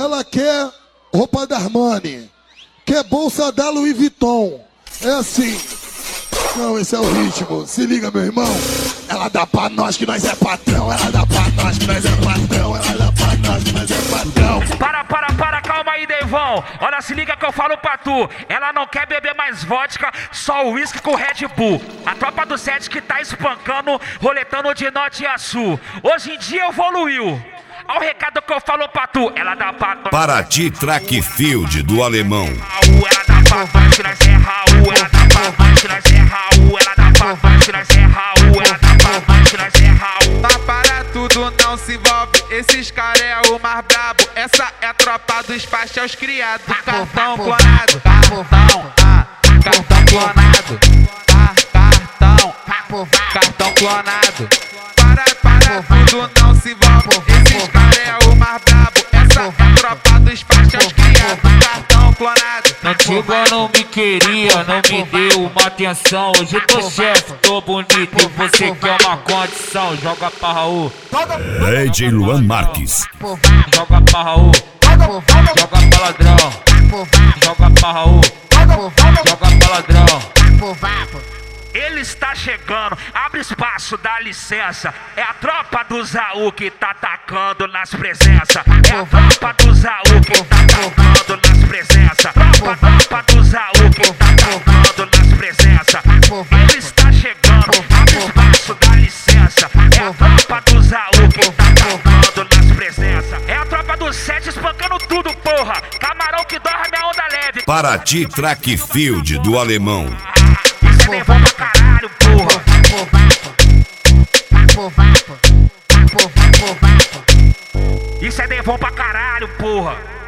ela quer roupa da Armani, quer bolsa da Louis Vuitton. É assim. Não, esse é o ritmo. Se liga, meu irmão. Ela dá pra nós que nós é patrão. Ela dá pra nós que nós é patrão. Ela dá pra nós que nós é patrão. Para, calma aí, Deivão. Olha, se liga que eu falo pra tu. Ela não quer beber mais vodka, só uísque com Red Bull. A tropa do 7 que tá espancando, roletando de norte a sul. Hoje em dia evoluiu. Olha o recado que eu falo pra tu. Ela dá pra nós. Paraty Track Field do Alemão. Ela dá pra nós que nós é Raul. Ela dá pra nós que nós é Raul. Ela dá pra nós que nós é Raul. Ela dá pra nós que nós é Raul. Mas para tudo, não se envolve. Esses caras é o mais brabo. Essa é a tropa dos pastéis criados. Cartão clonado. Cartão clonado. Cartão clonado. Para tudo, não se envolve. Esses caras é o mais brabo. Essa é a tropa dos pastéis criados. Cartão clonado. Antiga não me queria, não me deu uma atenção. Hoje eu tô chefe, tô bonito e você quer uma condição. Joga pra Raul. DJ Luan Marques. Joga pra Raul. Joga pra ladrão. Joga pra Raul. Joga pra ladrão. Ele está chegando, abre espaço, dá licença. É a tropa do Zaú que tá atacando nas presenças. É a tropa do Zaú que tá atacando nas presenças. Tropa do Zaú que tá atacando nas presenças. Ele está chegando, abre espaço, dá licença. É a tropa do Zaú que tá atacando nas presenças. É a tropa do 7 espancando tudo, porra. Camarão que dorme a onda leve. Paraty Track Field do Alemão. Isso é Deivão pra caralho, porra. Isso é Deivão pra caralho, porra.